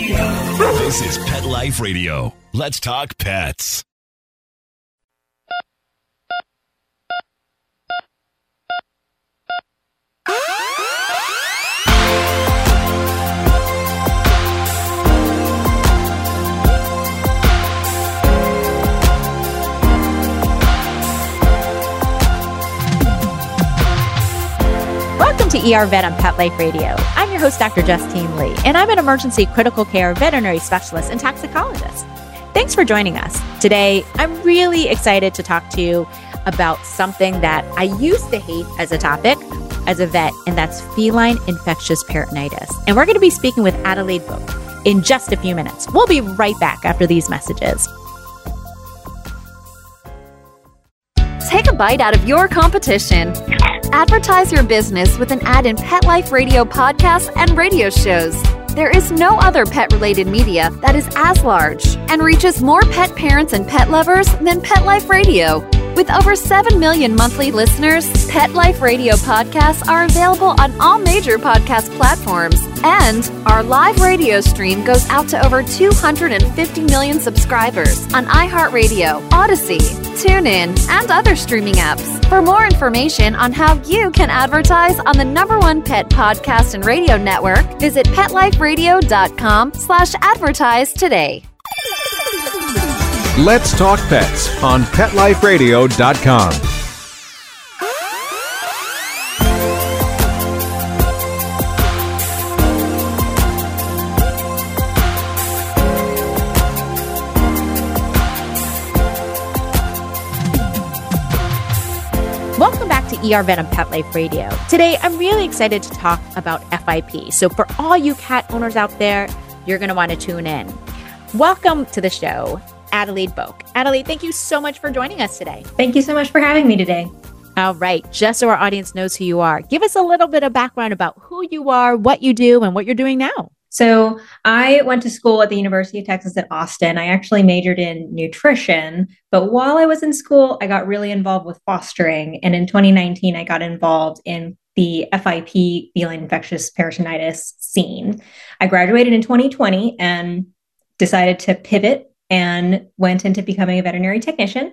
This is Pet Life Radio. Let's talk pets. Welcome to ER Vet on Pet Life Radio. I'm your host, Dr. Justine Lee, and I'm an emergency critical care veterinary specialist and toxicologist. Thanks for joining us. Today, I'm really excited to talk to you about something that I used to hate as a topic as a vet, and that's feline infectious peritonitis. And we're going to be speaking with Adelaide Boak in just a few minutes. We'll be right back after these messages. Take a bite out of your competition. Advertise your business with an ad in Pet Life Radio podcasts and radio shows. There is no other pet-related media that is as large and reaches more pet parents and pet lovers than Pet Life Radio. With over 7 million monthly listeners, Pet Life Radio podcasts are available on all major podcast platforms. And our live radio stream goes out to over 250 million subscribers on iHeartRadio, Odyssey, TuneIn, and other streaming apps. For more information on how you can advertise on the #1 pet podcast and radio network, visit PetLifeRadio.com/advertise today. Let's Talk Pets on PetLifeRadio.com. Welcome back to ER Vet on Pet Life Radio. Today, I'm really excited to talk about FIP. So for all you cat owners out there, you're going to want to tune in. Welcome to the show, Adelaide Boak. Adelaide, thank you so much for joining us today. Thank you so much for having me today. All right. Just so our audience knows who you are, give us a little bit of background about who you are, what you do, and what you're doing now. So I went to school at the University of Texas at Austin. I actually majored in nutrition, but while I was in school, I got really involved with fostering. And in 2019, I got involved in the FIP, feline infectious peritonitis scene. I graduated in 2020 and decided to pivot and went into becoming a veterinary technician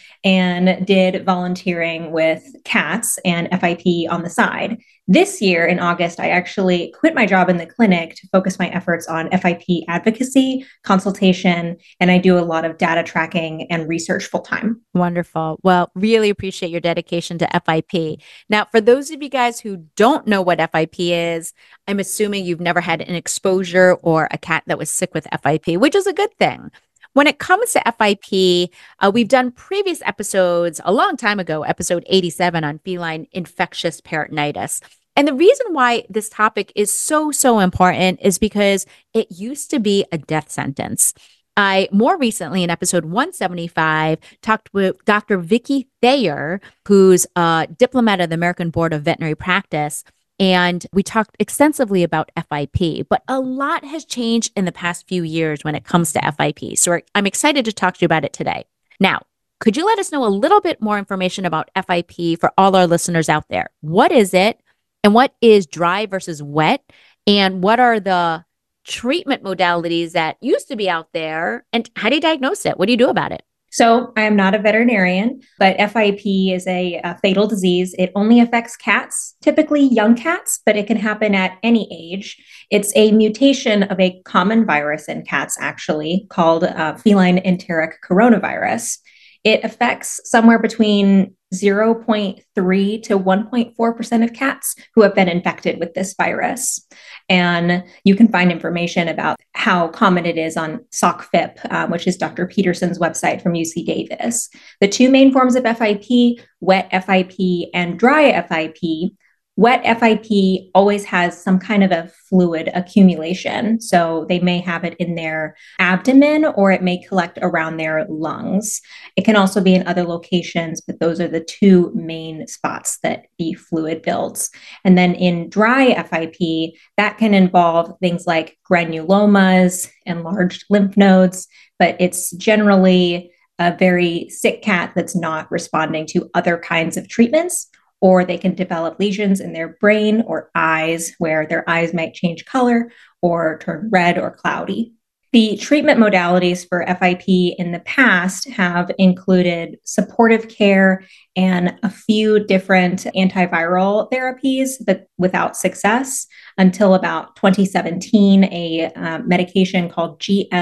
and did volunteering with cats and FIP on the side. This year in August, I actually quit my job in the clinic to focus my efforts on FIP advocacy, consultation, and I do a lot of data tracking and research full-time. Wonderful. Well, really appreciate your dedication to FIP. Now, for those of you guys who don't know what FIP is, I'm assuming you've never had an exposure or a cat that was sick with FIP, which is a good thing. When it comes to FIP, we've done previous episodes a long time ago, episode 87 on feline infectious peritonitis. And the reason why this topic is so important is because it used to be a death sentence. I more recently in episode 175 talked with Dr. Vicky Thayer, who's a diplomat of the American Board of Veterinary Practice. And we talked extensively about FIP, but a lot has changed in the past few years when it comes to FIP. So I'm excited to talk to you about it today. Now, could you let us know a little bit more information about FIP for all our listeners out there? What is it? And what is dry versus wet? And what are the treatment modalities that used to be out there? And how do you diagnose it? What do you do about it? So I am not a veterinarian, but FIP is a fatal disease. It only affects cats, typically young cats, but it can happen at any age. It's a mutation of a common virus in cats, actually, called feline enteric coronavirus. It affects somewhere between 0.3 to 1.4% of cats who have been infected with this virus. And you can find information about how common it is on SOCFIP, which is Dr. Peterson's website from UC Davis. The two main forms of FIP, wet FIP and dry FIP. Wet FIP always has some kind of a fluid accumulation. So they may have it in their abdomen or it may collect around their lungs. It can also be in other locations, but those are the two main spots that the fluid builds. And then in dry FIP, that can involve things like granulomas, enlarged lymph nodes, but it's generally a very sick cat that's not responding to other kinds of treatments. or they can develop lesions in their brain or eyes, where their eyes might change color or turn red or cloudy. The treatment modalities for FIP in the past have included supportive care and a few different antiviral therapies, but without success until about 2017. A medication called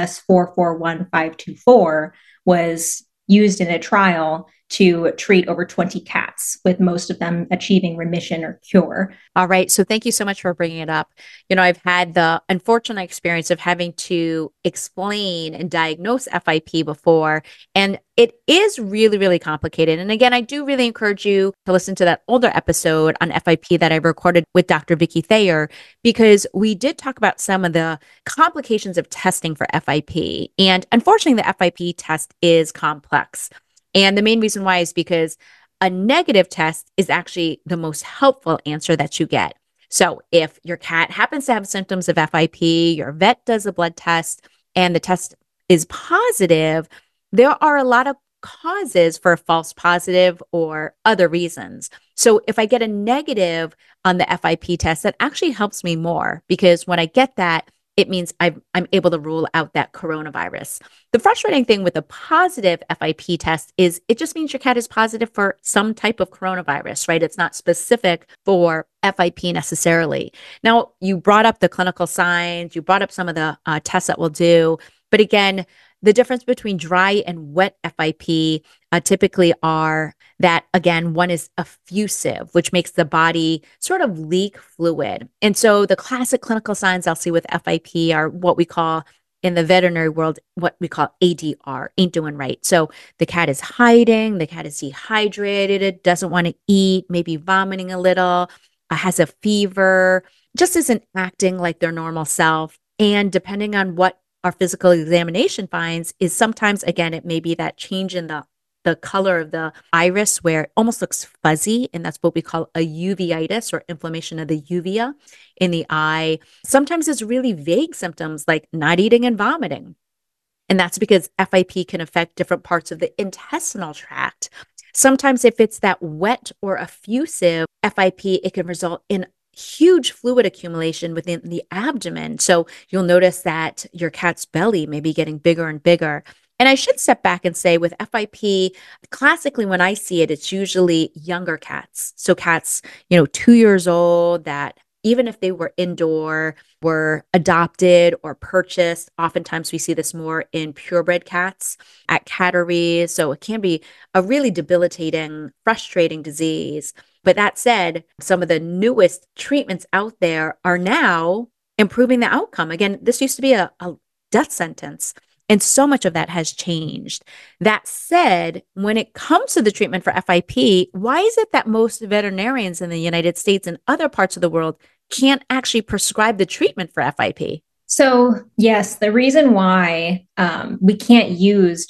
GS441524 was used in a trial to treat over 20 cats, with most of them achieving remission or cure. All right. So thank you so much for bringing it up. I've had the unfortunate experience of having to explain and diagnose FIP before, and it is really, really complicated. And again, I do really encourage you to listen to that older episode on FIP that I recorded with Dr. Vicky Thayer, because we did talk about some of the complications of testing for FIP. And unfortunately, the FIP test is complex. And the main reason why is because a negative test is actually the most helpful answer that you get. So if your cat happens to have symptoms of FIP, your vet does a blood test, and the test is positive, there are a lot of causes for a false positive or other reasons. So if I get a negative on the FIP test, that actually helps me more, because when I get that, it means I'm able to rule out that coronavirus. The frustrating thing with a positive FIP test is it just means your cat is positive for some type of coronavirus, right? It's not specific for FIP necessarily. Now, you brought up the clinical signs, you brought up some of the tests that we'll do, but again, the difference between dry and wet FIP typically are that, again, one is effusive, which makes the body sort of leak fluid. And so the classic clinical signs I'll see with FIP are what we call in the veterinary world, what we call ADR, ain't doing right. So the cat is hiding, the cat is dehydrated, it doesn't want to eat, maybe vomiting a little, has a fever, just isn't acting like their normal self. And depending on what our physical examination finds is sometimes, again, it may be that change in the color of the iris where it almost looks fuzzy, and that's what we call a uveitis, or inflammation of the uvea in the eye. Sometimes it's really vague symptoms like not eating and vomiting. And that's because FIP can affect different parts of the intestinal tract. Sometimes if it's that wet or effusive FIP, it can result in huge fluid accumulation within the abdomen. So you'll notice that your cat's belly may be getting bigger and bigger. And I should step back and say with FIP, classically, when I see it, it's usually younger cats. So cats, 2 years old, that even if they were indoor, were adopted or purchased. Oftentimes we see this more in purebred cats at catteries. So it can be a really debilitating, frustrating disease. But that said, some of the newest treatments out there are now improving the outcome. Again, this used to be a death sentence, and so much of that has changed. That said, when it comes to the treatment for FIP, why is it that most veterinarians in the United States and other parts of the world can't actually prescribe the treatment for FIP? So yes, the reason why we can't use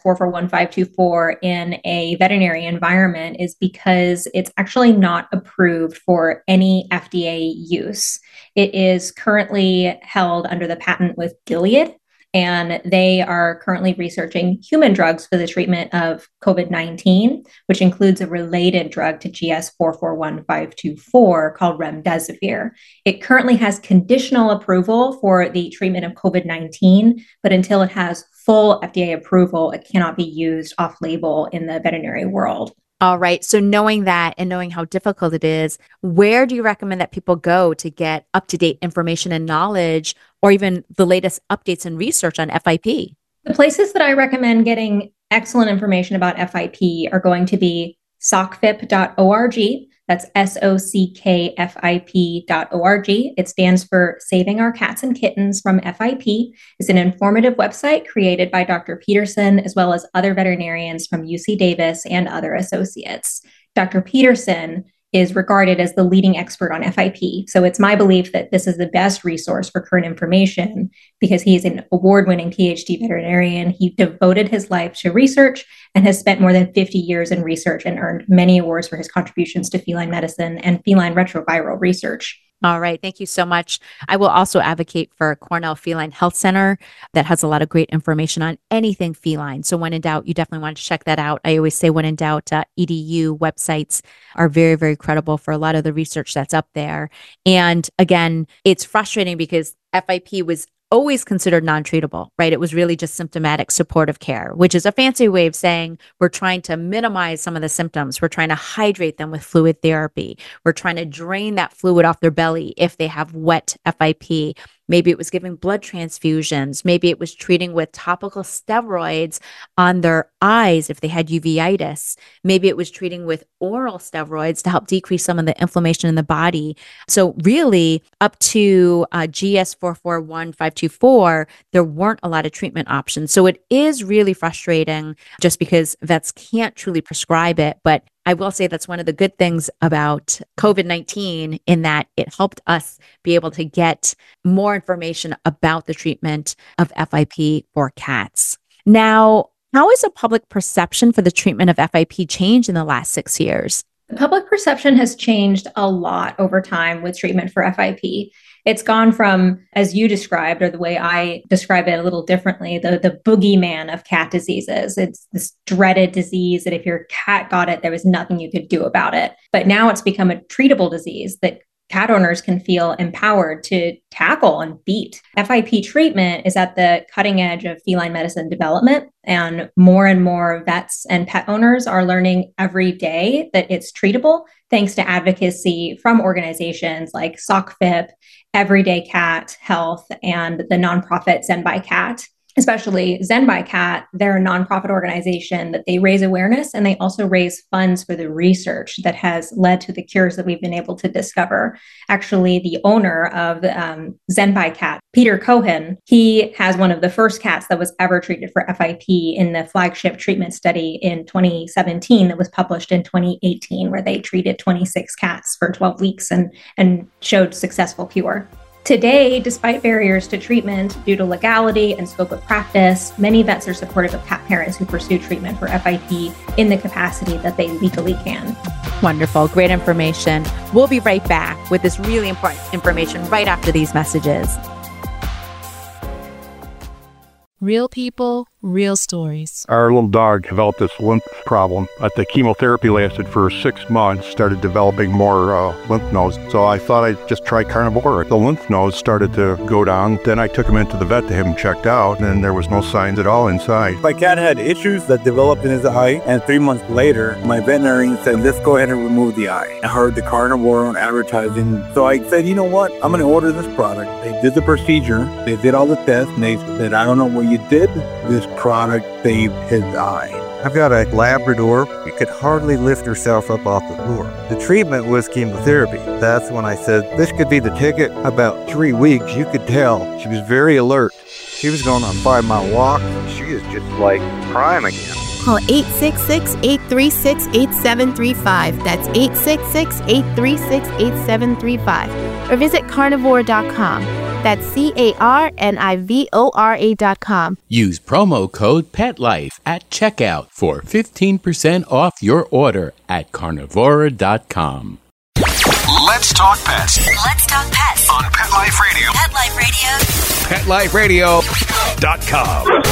GS441524 in a veterinary environment is because it's actually not approved for any FDA use. It is currently held under the patent with Gilead, and they are currently researching human drugs for the treatment of COVID-19, which includes a related drug to GS441524 called remdesivir. It currently has conditional approval for the treatment of COVID-19, but until it has full FDA approval, it cannot be used off-label in the veterinary world. All right. So knowing that and knowing how difficult it is, where do you recommend that people go to get up-to-date information and knowledge, or even the latest updates and research on FIP? The places that I recommend getting excellent information about FIP are going to be sockfip.org. That's sockfip.org. It stands for Saving Our Cats and Kittens from FIP. It's an informative website created by Dr. Peterson, as well as other veterinarians from UC Davis and other associates. Dr. Peterson is regarded as the leading expert on FIP. So it's my belief that this is the best resource for current information because he's an award-winning PhD veterinarian. He devoted his life to research and has spent more than 50 years in research and earned many awards for his contributions to feline medicine and feline retroviral research. All right. Thank you so much. I will also advocate for Cornell Feline Health Center that has a lot of great information on anything feline. So when in doubt, you definitely want to check that out. I always say when in doubt, EDU websites are very, very credible for a lot of the research that's up there. And again, it's frustrating because FIP was always considered non-treatable, right? It was really just symptomatic supportive care, which is a fancy way of saying we're trying to minimize some of the symptoms. We're trying to hydrate them with fluid therapy. We're trying to drain that fluid off their belly if they have wet FIP. Maybe it was giving blood transfusions. Maybe it was treating with topical steroids on their eyes if they had uveitis. Maybe it was treating with oral steroids to help decrease some of the inflammation in the body. So really, up to GS 441524, there weren't a lot of treatment options. So it is really frustrating just because vets can't truly prescribe it. But I will say that's one of the good things about COVID-19 in that it helped us be able to get more information about the treatment of FIP for cats. Now, how has the public perception for the treatment of FIP changed in the last 6 years? The public perception has changed a lot over time with treatment for FIP. It's gone from, as you described, or the way I describe it a little differently, the boogeyman of cat diseases. It's this dreaded disease that if your cat got it, there was nothing you could do about it. But now it's become a treatable disease that cat owners can feel empowered to tackle and beat. FIP treatment is at the cutting edge of feline medicine development, and more vets and pet owners are learning every day that it's treatable thanks to advocacy from organizations like SOCFIP, Everyday Cat Health, and the nonprofit Zen by Cat. Especially Zen by Cat, they're a nonprofit organization that they raise awareness and they also raise funds for the research that has led to the cures that we've been able to discover. Actually, the owner of Zen by Cat, Peter Cohen, he has one of the first cats that was ever treated for FIP in the flagship treatment study in 2017 that was published in 2018, where they treated 26 cats for 12 weeks and showed successful cure. Today, despite barriers to treatment due to legality and scope of practice, many vets are supportive of cat parents who pursue treatment for FIP in the capacity that they legally can. Wonderful. Great information. We'll be right back with this really important information right after these messages. Real people, real stories. Our little dog developed this lymph problem. The chemotherapy lasted for 6 months, started developing more lymph nodes. So I thought I'd just try Carnivora. The lymph nodes started to go down. Then I took him into the vet to have him checked out, and there was no signs at all inside. My cat had issues that developed in his eye, and 3 months later, my veterinarian said, let's go ahead and remove the eye. I heard the Carnivora on advertising, so I said, you know what? I'm going to order this product. They did the procedure, they did all the tests, and they said, I don't know what you did. This product saved his eye. I've got a Labrador. She could hardly lift herself up off the floor. The treatment was chemotherapy. That's when I said, this could be the ticket. About 3 weeks, you could tell she was very alert. She was going on a 5-mile walk. She is just like prime again. Call 866-836-8735. That's 866-836-8735. Or visit carnivora.com. That's carnivora.com. Use promo code PETLIFE at checkout for 15% off your order at carnivora.com. Let's talk pets. Let's talk pets On Pet Life Radio. Pet Life Radio. PetLifeRadio.com.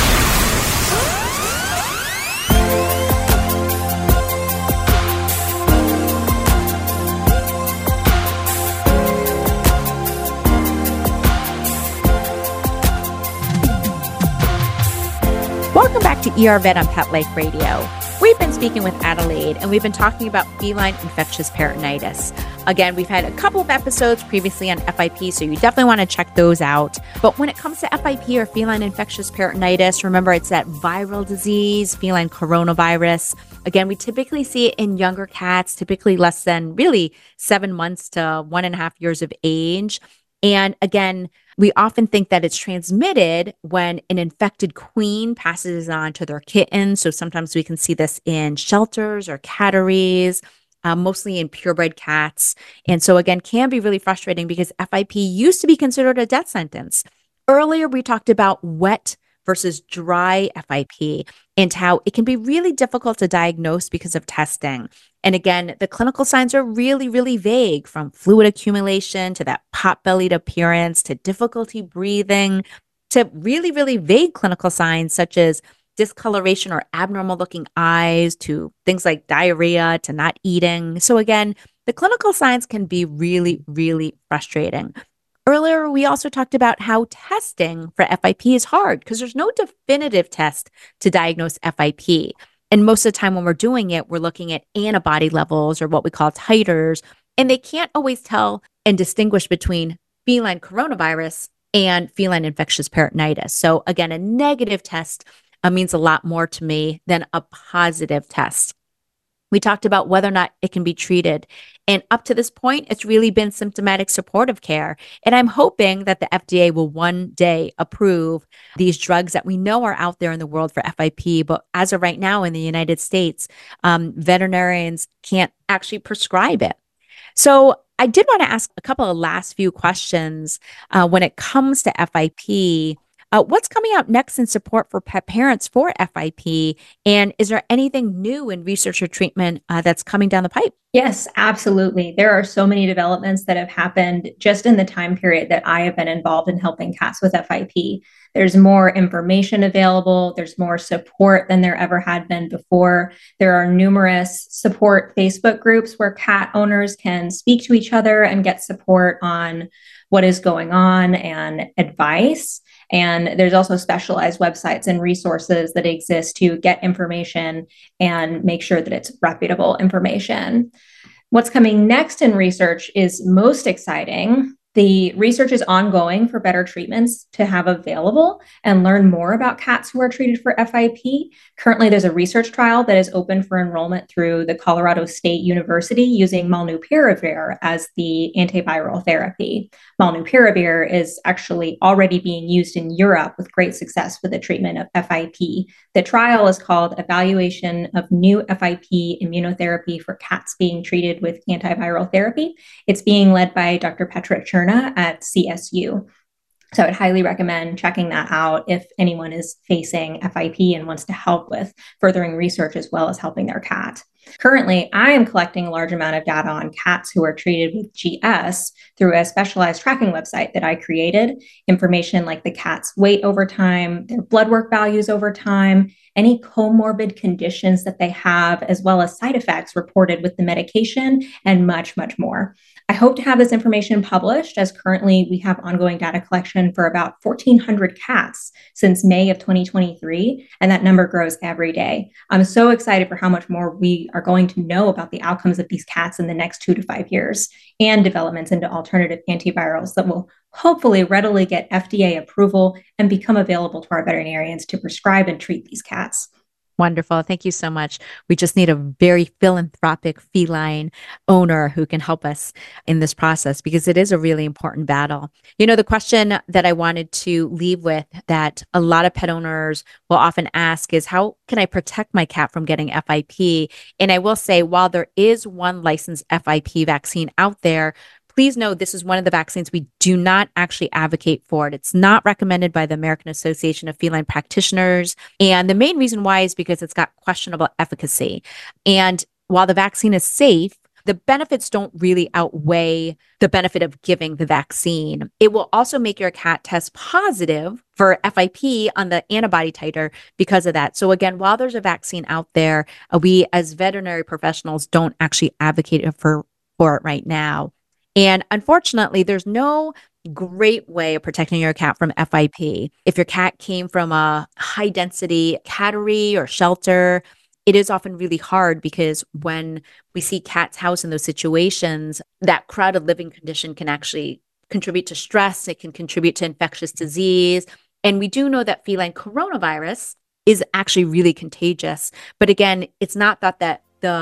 Welcome back to ER Vet on Pet Life Radio. We've been speaking with Adelaide, and we've been talking about feline infectious peritonitis. Again, we've had a couple of episodes previously on FIP, so you definitely want to check those out. But when it comes to FIP or feline infectious peritonitis, remember it's that viral disease, feline coronavirus. Again, we typically see it in younger cats, typically less than really 7 months to 1.5 years of age. And again, we often think that it's transmitted when an infected queen passes it on to their kitten. So sometimes we can see this in shelters or catteries, mostly in purebred cats. And so again, can be really frustrating because FIP used to be considered a death sentence. Earlier, we talked about wet versus dry FIP. and how it can be really difficult to diagnose because of testing. And again, the clinical signs are really, really vague, from fluid accumulation to that pot-bellied appearance to difficulty breathing to really, really vague clinical signs such as discoloration or abnormal looking eyes to things like diarrhea to not eating. So again, the clinical signs can be really, really frustrating. Earlier, we also talked about how testing for FIP is hard because there's no definitive test to diagnose FIP. And most of the time when we're doing it, we're looking at antibody levels or what we call titers, and they can't always tell and distinguish between feline coronavirus and feline infectious peritonitis. So again, a negative test means a lot more to me than a positive test. We talked about whether or not it can be treated. And up to this point, it's really been symptomatic supportive care. And I'm hoping that the FDA will one day approve these drugs that we know are out there in the world for FIP. But as of right now in the United States, veterinarians can't actually prescribe it. So I did want to ask a couple of last few questions when it comes to FIP. What's coming out next in support for pet parents for FIP? And is there anything new in research or treatment that's coming down the pipe? Yes, absolutely. There are so many developments that have happened just in the time period that I have been involved in helping cats with FIP. There's more information available. There's more support than there ever had been before. There are numerous support Facebook groups where cat owners can speak to each other and get support on what is going on and advice. And there's also specialized websites and resources that exist to get information and make sure that it's reputable information. What's coming next in research is most exciting. The research is ongoing for better treatments to have available and learn more about cats who are treated for FIP. Currently, there's a research trial that is open for enrollment through the Colorado State University using molnupiravir as the antiviral therapy. Molnupiravir is actually already being used in Europe with great success for the treatment of FIP. The trial is called Evaluation of New FIP Immunotherapy for Cats Being Treated with Antiviral Therapy. It's being led by Dr. Petra Cherna at CSU. So I would highly recommend checking that out if anyone is facing FIP and wants to help with furthering research as well as helping their cat. Currently, I am collecting a large amount of data on cats who are treated with GS through a specialized tracking website that I created. Information like the cat's weight over time, their blood work values over time, any comorbid conditions that they have, as well as side effects reported with the medication, and much, much more. I hope to have this information published, as currently we have ongoing data collection for about 1,400 cats since May of 2023, and that number grows every day. I'm so excited for how much more we are going to know about the outcomes of these cats in the next 2 to 5 years, and developments into alternative antivirals that will hopefully readily get FDA approval and become available to our veterinarians to prescribe and treat these cats. Wonderful. Thank you so much. We just need a very philanthropic feline owner who can help us in this process because it is a really important battle. You know, the question that I wanted to leave with that a lot of pet owners will often ask is, how can I protect my cat from getting FIP? And I will say, while there is one licensed FIP vaccine out there, please know this is one of the vaccines we do not actually advocate for it. It's not recommended by the American Association of Feline Practitioners. And the main reason why is because it's got questionable efficacy. And while the vaccine is safe, the benefits don't really outweigh the benefit of giving the vaccine. It will also make your cat test positive for FIP on the antibody titer because of that. So again, while there's a vaccine out there, we as veterinary professionals don't actually advocate for it right now. And unfortunately, there's no great way of protecting your cat from FIP. If your cat came from a high density cattery or shelter, it is often really hard because when we see cats housed in those situations, that crowded living condition can actually contribute to stress. It can contribute to infectious disease. And we do know that feline coronavirus is actually really contagious. But again, it's not thought that the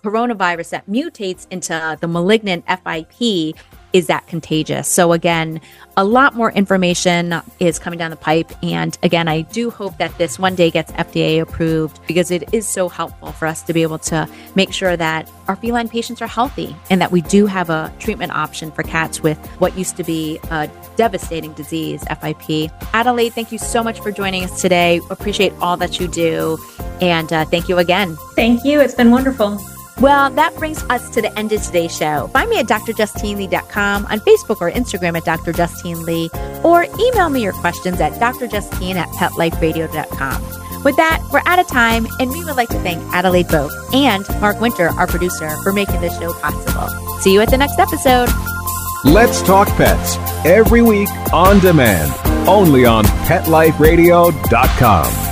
coronavirus that mutates into the malignant FIP is that contagious. So again, a lot more information is coming down the pipe. And again, I do hope that this one day gets FDA approved, because it is so helpful for us to be able to make sure that our feline patients are healthy and that we do have a treatment option for cats with what used to be a devastating disease, FIP. Adelaide, thank you so much for joining us today. Appreciate all that you do. And thank you again. Thank you. It's been wonderful. Well, that brings us to the end of today's show. Find me at drjustinelee.com, on Facebook or Instagram at Dr. Justine Lee, or email me your questions at drjustine@petliferadio.com. With that, we're out of time, and we would like to thank Adelaide Boak and Mark Winter, our producer, for making this show possible. See you at the next episode. Let's Talk Pets, every week on demand, only on PetLifeRadio.com.